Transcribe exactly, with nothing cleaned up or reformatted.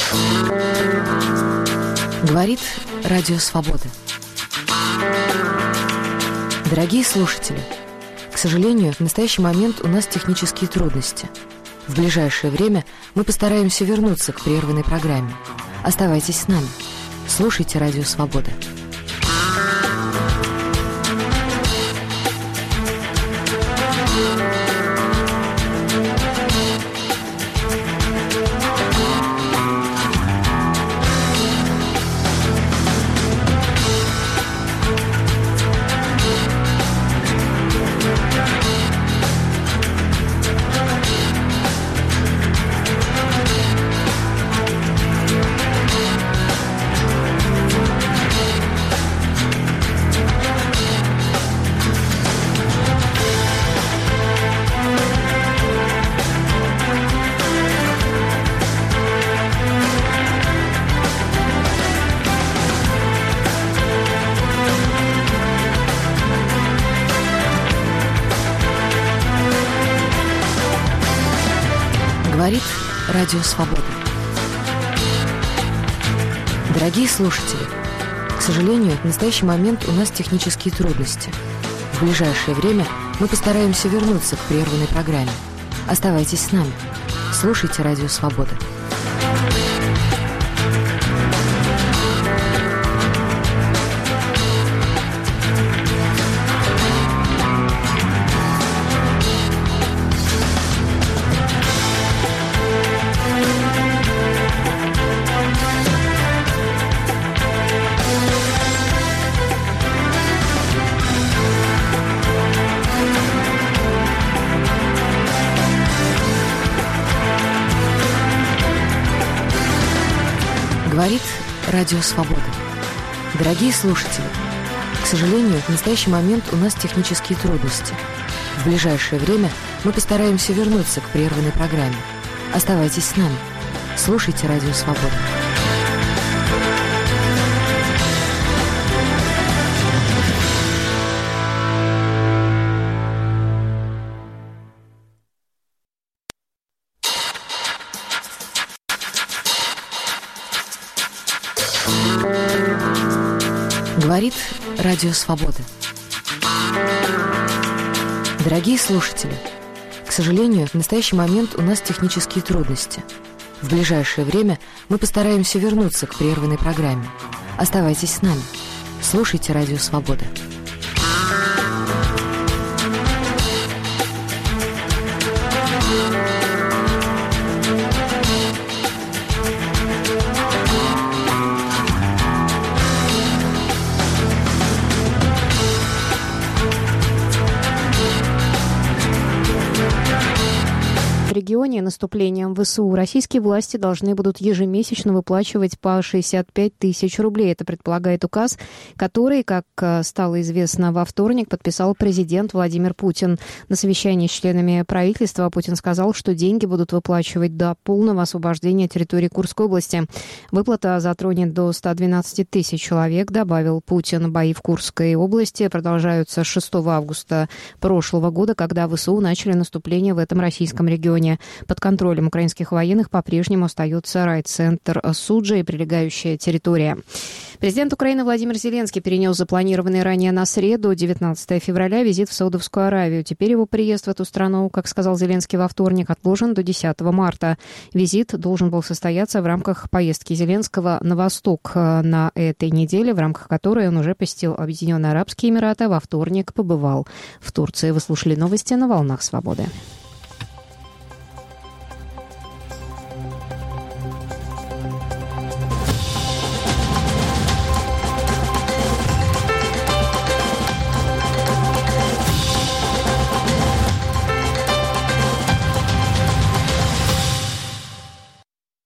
Говорит Радио Свобода. Дорогие слушатели, к сожалению, в настоящий момент у нас технические трудности. В ближайшее время мы постараемся вернуться к прерванной программе. Оставайтесь с нами. Слушайте Радио Свобода. Говорит Радио Свобода. Дорогие слушатели, к сожалению, в настоящий момент у нас технические трудности. В ближайшее время мы постараемся вернуться к прерванной программе. Оставайтесь с нами. Слушайте Радио Свобода. Говорит Радио Свобода. Дорогие слушатели, к сожалению, в настоящий момент у нас технические трудности. В ближайшее время мы постараемся вернуться к прерванной программе. Оставайтесь с нами. Слушайте Радио Свобода. Говорит Радио Свобода. Дорогие слушатели, к сожалению, в настоящий момент у нас технические трудности. В ближайшее время мы постараемся вернуться к прерванной программе. Оставайтесь с нами. Слушайте Радио Свобода. В регионе наступлением ВСУ российские власти должны будут ежемесячно выплачивать по шестьдесят пять тысяч рублей. Это предполагает указ, который, как стало известно во вторник, подписал президент Владимир Путин. На совещании с членами правительства Путин сказал, что деньги будут выплачивать до полного освобождения территории Курской области. Выплата затронет до ста двенадцати тысяч человек, добавил Путин. Бои в Курской области продолжаются с шестого августа прошлого года, когда ВСУ начали наступление в этом российском регионе. Под контролем украинских военных по-прежнему остается райцентр Суджа и прилегающая территория. Президент Украины Владимир Зеленский перенес запланированный ранее на среду, девятнадцатого февраля, визит в Саудовскую Аравию. Теперь его приезд в эту страну, как сказал Зеленский во вторник, отложен до десятого марта. Визит должен был состояться в рамках поездки Зеленского на восток на этой неделе, в рамках которой он уже посетил Объединенные Арабские Эмираты, а во вторник побывал в Турции. Вы слушали новости на «Волнах Свободы».